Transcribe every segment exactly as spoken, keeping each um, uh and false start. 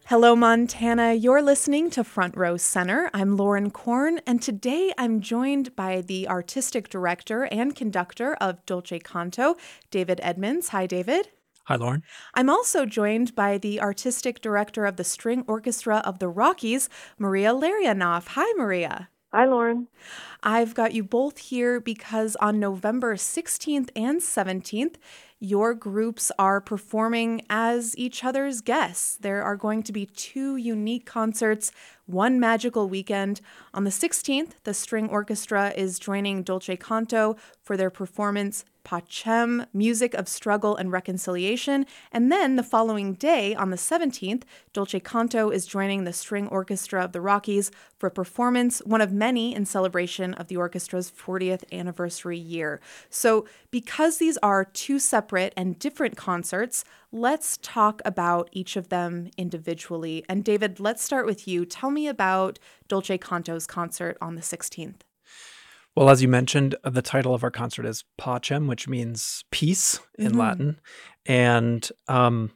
Hello, Montana. You're listening to Front Row Center. I'm Lauren Korn, and today I'm joined by the artistic director and conductor of Dolce Canto, David Edmonds. Hi, David. Hi, Lauren. I'm also joined by the artistic director of the String Orchestra of the Rockies, Maria Larionov. Hi, Maria. Hi, Lauren. I've got you both here because on November sixteenth and seventeenth, your groups are performing as each other's guests. There are going to be two unique concerts, one magical weekend. On the sixteenth, the String Orchestra is joining Dolce Canto for their performance Pacem, Music of Struggle and Reconciliation. And then the following day, on the seventeenth, Dolce Canto is joining the String Orchestra of the Rockies for a performance, one of many in celebration of the orchestra's fortieth anniversary year. So because these are two separate and different concerts, let's talk about each of them individually. And David, let's start with you. Tell me about Dolce Canto's concert on the sixteenth. Well, as you mentioned, the title of our concert is Pacem, which means peace in Mm-hmm. Latin. And um,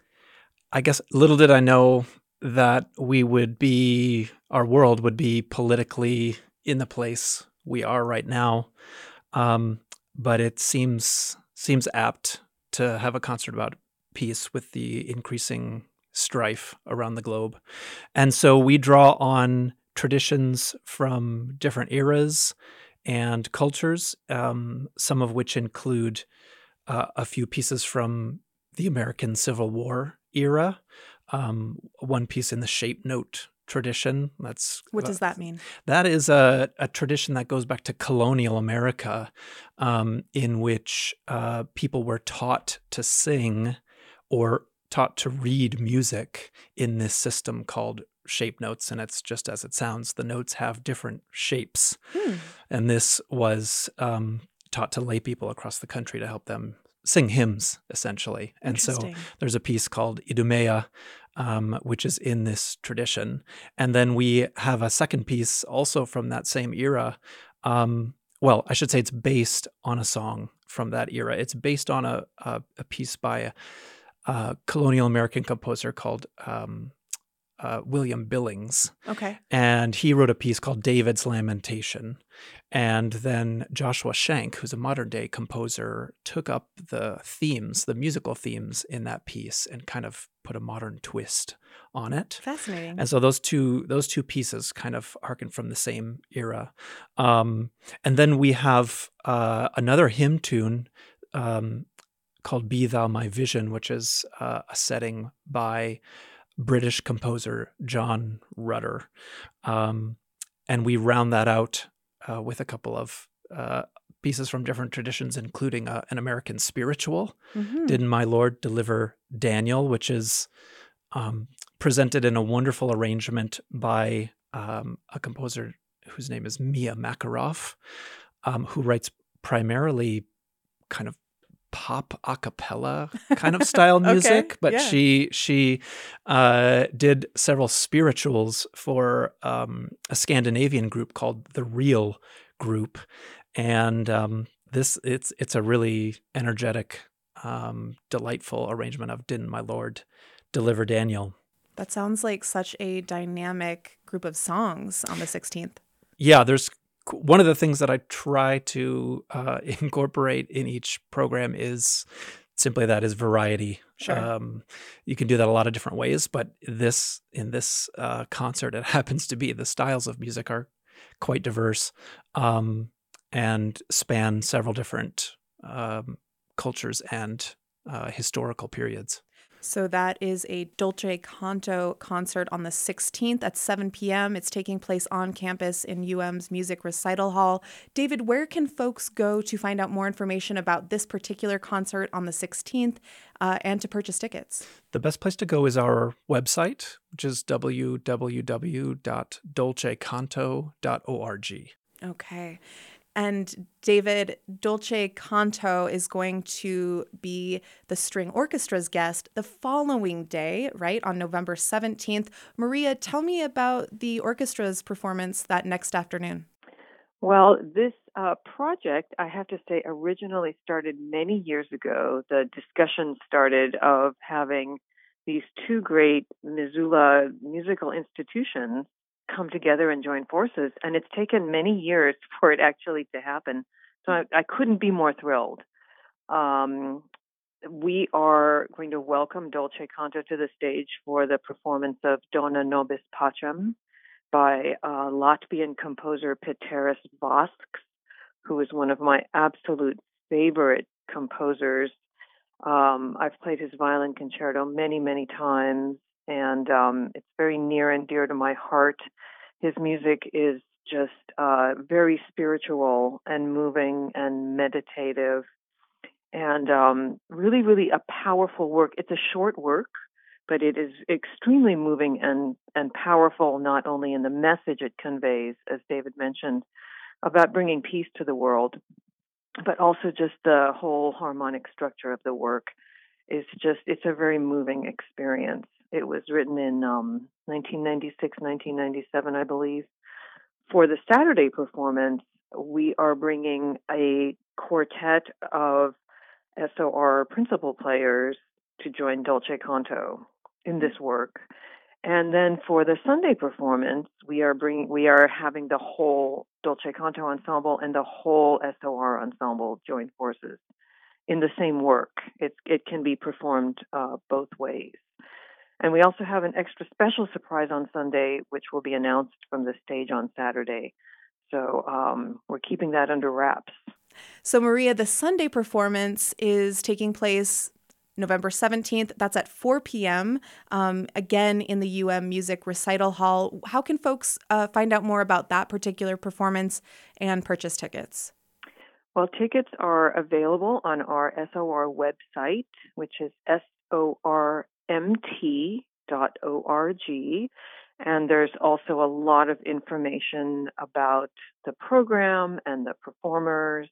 I guess little did I know that we would be, our world would be politically in the place we are right now. Um, but it seems seems apt to have a concert about peace with the increasing strife around the globe. And so we draw on traditions from different eras and cultures, um, some of which include uh, a few pieces from the American Civil War era, um, one piece in the shape note tradition. That's What does that mean? That is a, a tradition that goes back to colonial America, um, in which uh, people were taught to sing or taught to read music in this system called shape notes. And it's just as it sounds, the notes have different shapes. Hmm. And this was um, taught to lay people across the country to help them sing hymns, essentially. And so Interesting. there's a piece called Idumea, um, which is in this tradition. And then we have a second piece also from that same era. Um, well, I should say it's based on a song from that era. It's based on a, a, a piece by a, a colonial American composer called um, uh, William Billings. Okay. And he wrote a piece called David's Lamentation. And then Joshua Shank, who's a modern day composer, took up the themes, the musical themes in that piece and kind of put a modern twist on it. Fascinating. And so those two those two pieces kind of harken from the same era. Um, and then we have uh, another hymn tune um, called Be Thou My Vision, which is uh, a setting by British composer John Rutter. Um, and we round that out uh, with a couple of uh, pieces from different traditions, including uh, an American spiritual, Mm-hmm. Didn't My Lord Deliver Daniel, which is um, presented in a wonderful arrangement by um, a composer whose name is Mia Makaroff, um, who writes primarily kind of pop a cappella kind of style music, Okay, but yeah. she she uh, did several spirituals for um, a Scandinavian group called the Real Group, and um, this it's it's a really energetic, um, delightful arrangement of Didn't My Lord Deliver Daniel. That sounds like such a dynamic group of songs on the sixteenth. Yeah, there's one of the things that I try to uh, incorporate in each program is simply that is variety. Sure. Um, you can do that a lot of different ways, but this in this uh, concert, it happens to be the styles of music are quite diverse um, and span several different um, cultures and uh, historical periods. So that is a Dolce Canto concert on the sixteenth at seven p.m. It's taking place on campus in U M's Music Recital Hall. David, where can folks go to find out more information about this particular concert on the sixteenth uh, and to purchase tickets? The best place to go is our website, which is w w w dot dolce canto dot org. Okay. And David, Dolce Canto is going to be the string orchestra's guest the following day, right, on November seventeenth. Maria, tell me about the orchestra's performance that next afternoon. Well, this uh, project, I have to say, originally started many years ago. The discussion started of having these two great Missoula musical institutions come together and join forces. And it's taken many years for it actually to happen. So I, I couldn't be more thrilled. Um, we are going to welcome Dolce Canto to the stage for the performance of Dona Nobis Pacem by uh, Latvian composer Pēteris Vasks, who is one of my absolute favorite composers. Um, I've played his violin concerto many, many times, and um, it's very near and dear to my heart. His music is just uh, very spiritual and moving and meditative, and um, really, really a powerful work. It's a short work, but it is extremely moving and, and powerful, not only in the message it conveys, as David mentioned, about bringing peace to the world, but also just the whole harmonic structure of the work is just, it's a very moving experience. It was written in um, nineteen ninety-six, nineteen ninety-seven, I believe. For the Saturday performance, we are bringing a quartet of S O R principal players to join Dolce Canto in this work. And then for the Sunday performance, we are bringing, we are having the whole Dolce Canto ensemble and the whole S O R ensemble join forces in the same work. It it can be performed uh, both ways. And we also have an extra special surprise on Sunday, which will be announced from the stage on Saturday. So um, we're keeping that under wraps. So Maria, the Sunday performance is taking place November seventeenth. That's at four p.m. Um, again in the U M Music Recital Hall. How can folks uh, find out more about that particular performance and purchase tickets? Well, tickets are available on our S O R website, which is S O R M T dot org. And there's also a lot of information about the program and the performers.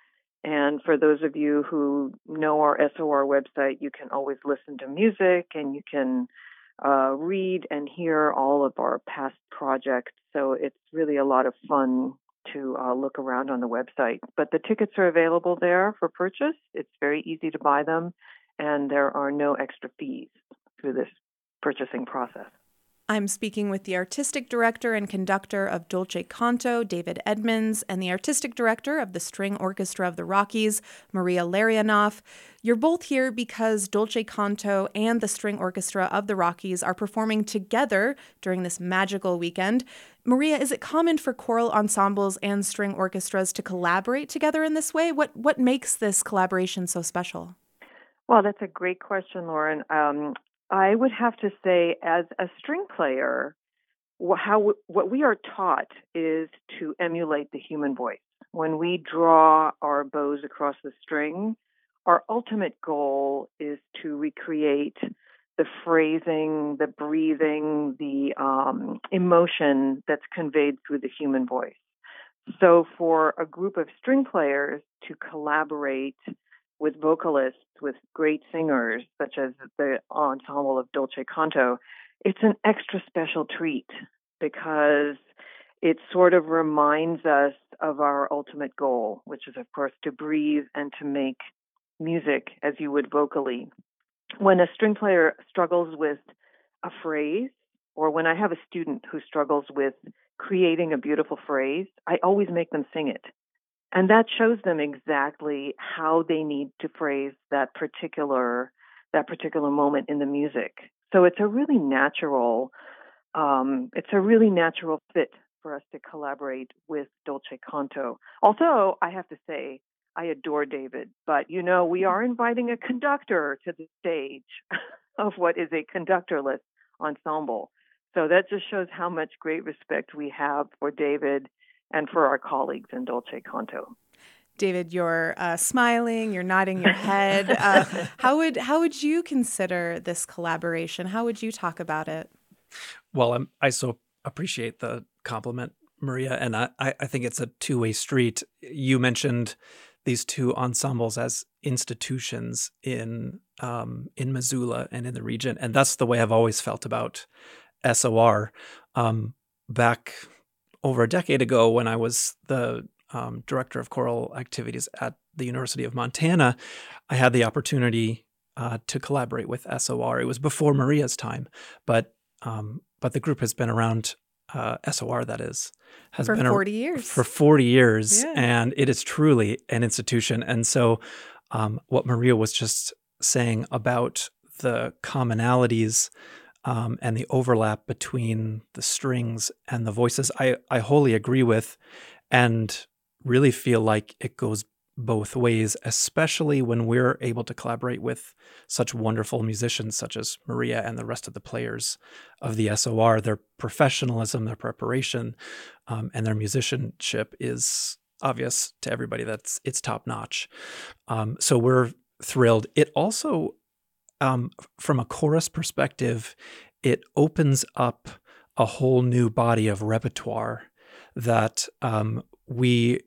And for those of you who know our S O R website, you can always listen to music and you can uh, read and hear all of our past projects. So it's really a lot of fun to uh, look around on the website. But the tickets are available there for purchase. It's very easy to buy them, and there are no extra fees through this purchasing process. I'm speaking with the artistic director and conductor of Dolce Canto, David Edmonds, and the artistic director of the String Orchestra of the Rockies, Maria Larionov. You're both here because Dolce Canto and the String Orchestra of the Rockies are performing together during this magical weekend. Maria, is it common for choral ensembles and string orchestras to collaborate together in this way? What what makes this collaboration so special? Well, that's a great question, Lauren. Um, I would have to say, as a string player, how what we are taught is to emulate the human voice. When we draw our bows across the string, our ultimate goal is to recreate the phrasing, the breathing, the um, emotion that's conveyed through the human voice. So for a group of string players to collaborate with vocalists, with great singers, such as the ensemble of Dolce Canto, it's an extra special treat because it sort of reminds us of our ultimate goal, which is, of course, to breathe and to make music as you would vocally. When a string player struggles with a phrase, or when I have a student who struggles with creating a beautiful phrase, I always make them sing it. And that shows them exactly how they need to phrase that particular that particular moment in the music. So it's a really natural um, it's a really natural fit for us to collaborate with Dolce Canto. Although I have to say, I adore David, but you know, we are inviting a conductor to the stage of what is a conductorless ensemble. So that just shows how much great respect we have for David and for our colleagues in Dolce Canto. David, you're uh, smiling, you're nodding your head. Uh, how would how would you consider this collaboration? How would you talk about it? Well, I'm, I so appreciate the compliment, Maria, and I, I think it's a two-way street. You mentioned these two ensembles as institutions in um, in Missoula and in the region, and that's the way I've always felt about S O R. Um, back over a decade ago, when I was the um, director of choral activities at the University of Montana, I had the opportunity uh, to collaborate with S O R. It was before Maria's time, but um, but the group has been around. Uh, S O R, that is, has for been forty a, years. For forty years, Yeah. and it is truly an institution. And so, um, what Maria was just saying about the commonalities um, and the overlap between the strings and the voices, I I wholly agree with, and really feel like it goes both ways, especially when we're able to collaborate with such wonderful musicians such as Maria and the rest of the players of the S O R. Their professionalism, their preparation, um, and their musicianship is obvious to everybody. That's it's top notch. Um, so we're thrilled. It also, um, from a chorus perspective, it opens up a whole new body of repertoire that um, we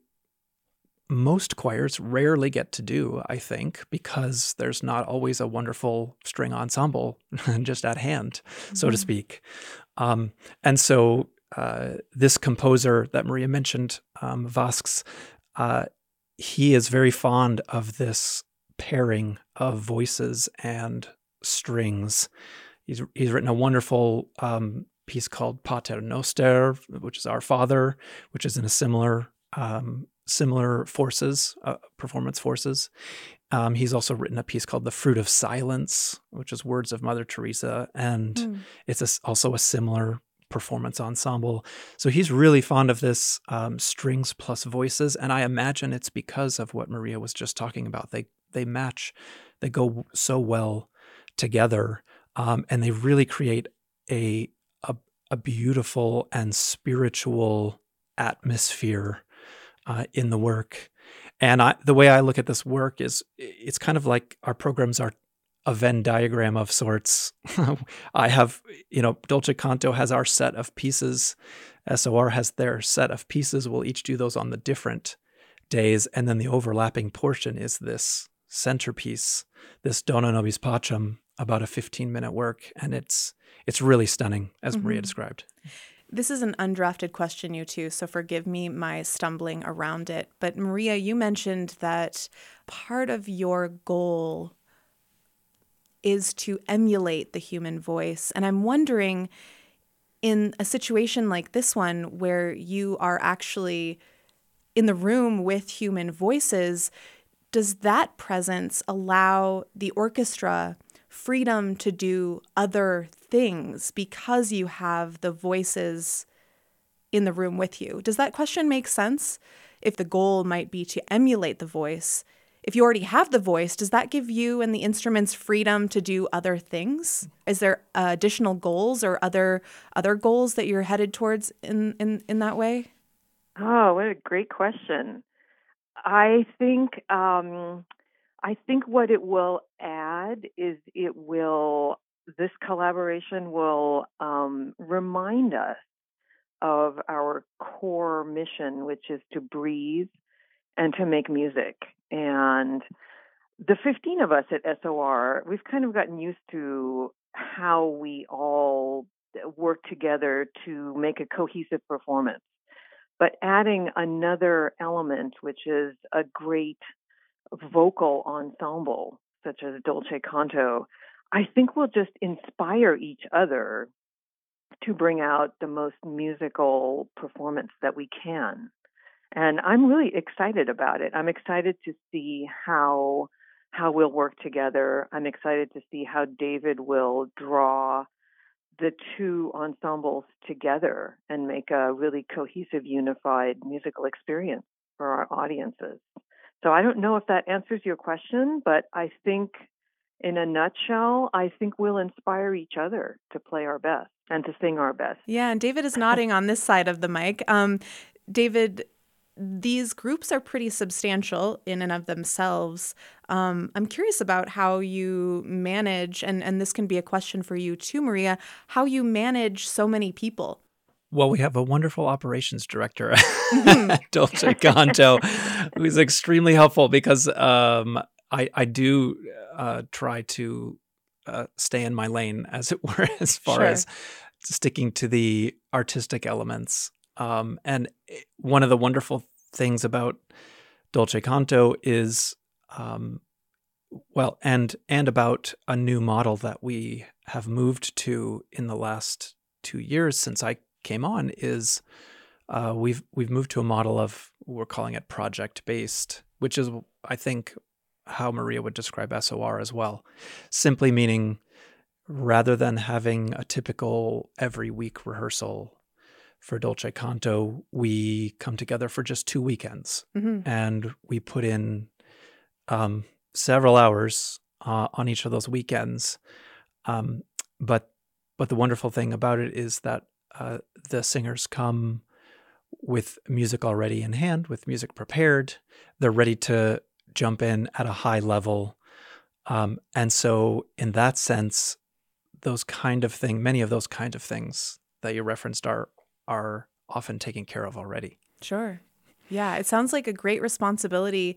most choirs rarely get to do, I think, because there's not always a wonderful string ensemble just at hand, mm-hmm. so to speak. Um, and so uh, this composer that Maria mentioned, um, Vasks, uh, he is very fond of this pairing of voices and strings. He's he's written a wonderful um, piece called Pater Noster, which is Our Father, which is in a similar um, similar forces, uh, performance forces. Um, he's also written a piece called The Fruit of Silence, which is words of Mother Teresa, and mm. it's a, also a similar performance ensemble. So he's really fond of this um, strings plus voices, and I imagine it's because of what Maria was just talking about. They they match, they go so well together, um, and they really create a, a a beautiful and spiritual atmosphere Uh, in the work. And I, the way I look at this work is it's kind of like our programs are a Venn diagram of sorts. I have, you know, Dolce Canto has our set of pieces. S O R has their set of pieces. We'll each do those on the different days. And then the overlapping portion is this centerpiece, this Dona Nobis Pacem, about a fifteen minute work. And it's, it's really stunning, as mm-hmm. Maria described. This is an undrafted question, you two, so forgive me my stumbling around it. But Maria, you mentioned that part of your goal is to emulate the human voice. And I'm wondering, in a situation like this one, where you are actually in the room with human voices, does that presence allow the orchestra freedom to do other things because you have the voices in the room with you? Does that question make sense? If the goal might be to emulate the voice, if you already have the voice, does that give you and the instruments freedom to do other things? Is there uh, additional goals or other other goals that you're headed towards in, in, in that way? Oh, what a great question. I think um, I think what it will add is it will, this collaboration will um, remind us of our core mission, which is to breathe and to make music. And the fifteen of us at S O R, we've kind of gotten used to how we all work together to make a cohesive performance. But adding another element, which is a great vocal ensemble, such as Dolce Canto, I think will just inspire each other to bring out the most musical performance that we can. And I'm really excited about it. I'm excited to see how how we'll work together. I'm excited to see how David will draw the two ensembles together and make a really cohesive, unified musical experience for our audiences. So I don't know if that answers your question, but I think in a nutshell, I think we'll inspire each other to play our best and to sing our best. Yeah, and David is nodding on this side of the mic. Um, David, these groups are pretty substantial in and of themselves. Um, I'm curious about how you manage, and, and this can be a question for you too, Maria, how you manage so many people. Well, we have a wonderful operations director at Dolce Canto who's extremely helpful because um, I, I do uh, try to uh, stay in my lane, as it were, as far sure. as sticking to the artistic elements. Um, and one of the wonderful things about Dolce Canto is um, Well, and and about a new model that we have moved to in the last two years since I came on is uh, we've we've moved to a model of, we're calling it project based, which is, I think, how Maria would describe S O R as well. Simply meaning, rather than having a typical every week rehearsal for Dolce Canto, we come together for just two weekends, Mm-hmm. and we put in um, several hours uh, on each of those weekends. Um, but but the wonderful thing about it is that uh, the singers come with music already in hand, with music prepared. They're ready to jump in at a high level. Um, and so in that sense, those kind of thing, many of those kind of things that you referenced are are often taken care of already. Sure. Yeah, it sounds like a great responsibility.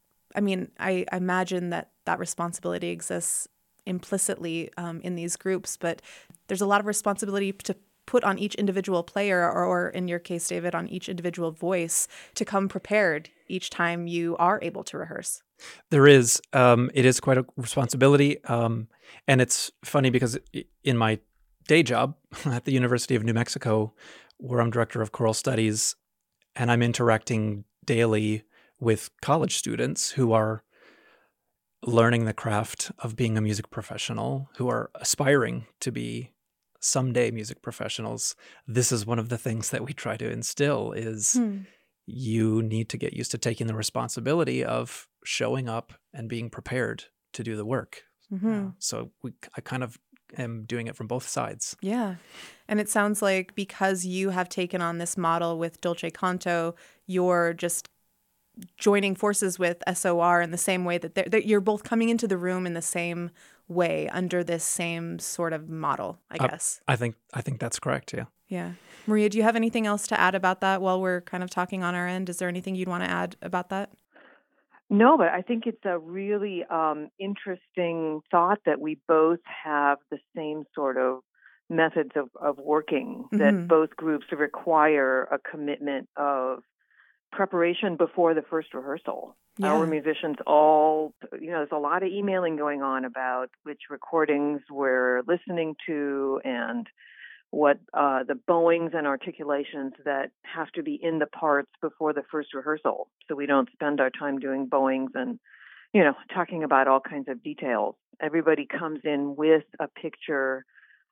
I mean, I, I imagine that that responsibility exists implicitly um, in these groups, but there's a lot of responsibility to put on each individual player, or, or in your case, David, on each individual voice to come prepared each time you are able to rehearse. There is. Um, it is quite a responsibility. Um, and it's funny because in my day job at the University of New Mexico, where I'm director of choral studies, and I'm interacting daily with college students who are learning the craft of being a music professional, who are aspiring to be someday music professionals. This is one of the things that we try to instill is Hmm. you need to get used to taking the responsibility of showing up and being prepared to do the work. Mm-hmm. Uh, so we, I kind of am doing it from both sides. Yeah. And it sounds like because you have taken on this model with Dolce Canto, you're just joining forces with S O R in the same way that, that you're both coming into the room in the same way under this same sort of model, I Uh, guess. I think I think that's correct, yeah. Yeah. Maria, do you have anything else to add about that while we're kind of talking on our end? Is there anything you'd want to add about that? No, but I think it's a really um, interesting thought that we both have the same sort of methods of, of working, Mhm. that both groups require a commitment of preparation before the first rehearsal. Yeah. Our musicians all, you know, there's a lot of emailing going on about which recordings we're listening to and what uh, the bowings and articulations that have to be in the parts before the first rehearsal, so we don't spend our time doing bowings and, you know, talking about all kinds of details. Everybody comes in with a picture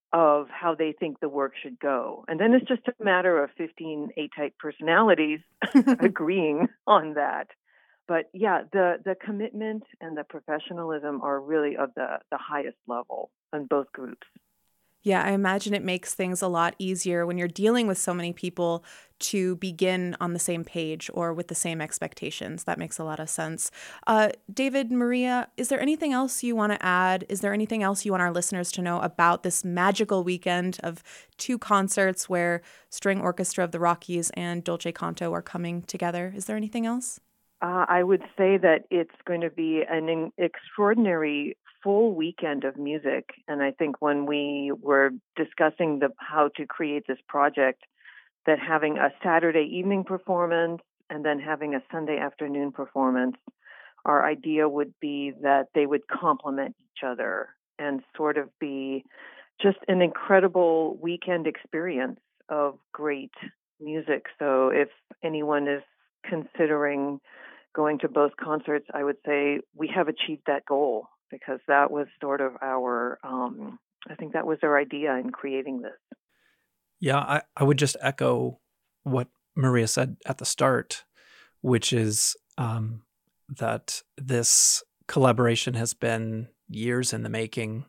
of how they think the work should go. And then it's just a matter of fifteen A-type personalities agreeing on that. But yeah, the, the commitment and the professionalism are really of the, the highest level in both groups. Yeah, I imagine it makes things a lot easier when you're dealing with so many people to begin on the same page or with the same expectations. That makes a lot of sense. Uh, David, Maria, is there anything else you want to add? Is there anything else you want our listeners to know about this magical weekend of two concerts where String Orchestra of the Rockies and Dolce Canto are coming together? Is there anything else? Uh, I would say that it's going to be an in- extraordinary full weekend of music. And I think when we were discussing the how to create this project, that having a Saturday evening performance and then having a Sunday afternoon performance, our idea would be that they would complement each other and sort of be just an incredible weekend experience of great music. So if anyone is considering going to both concerts, I would say we have achieved that goal, because that was sort of our, um, I think that was our idea in creating this. Yeah, I, I would just echo what Maria said at the start, which is um, that this collaboration has been years in the making,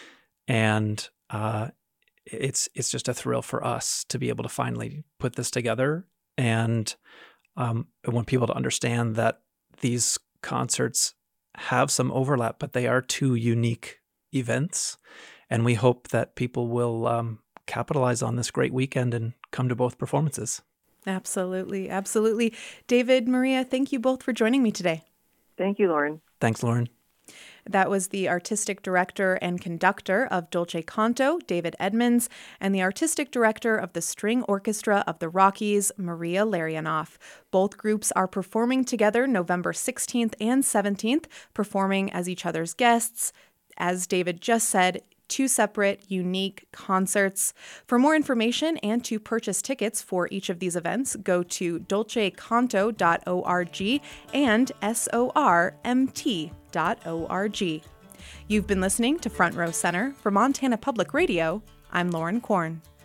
and uh, it's it's just a thrill for us to be able to finally put this together. And um, I want people to understand that these concerts have some overlap, but they are two unique events, and we hope that people will um, capitalize on this great weekend and come to both performances. Absolutely. Absolutely. David, Maria, thank you both for joining me today. Thank you, Lauren. Thanks, Lauren. That was the artistic director and conductor of Dolce Canto, David Edmonds, and the artistic director of the String Orchestra of the Rockies, Maria Larionoff. Both groups are performing together November sixteenth and seventeenth, performing as each other's guests. As David just said, two separate, unique concerts. For more information and to purchase tickets for each of these events, go to dolce canto dot org and sormt dot org. You've been listening to Front Row Center for Montana Public Radio. I'm Lauren Korn.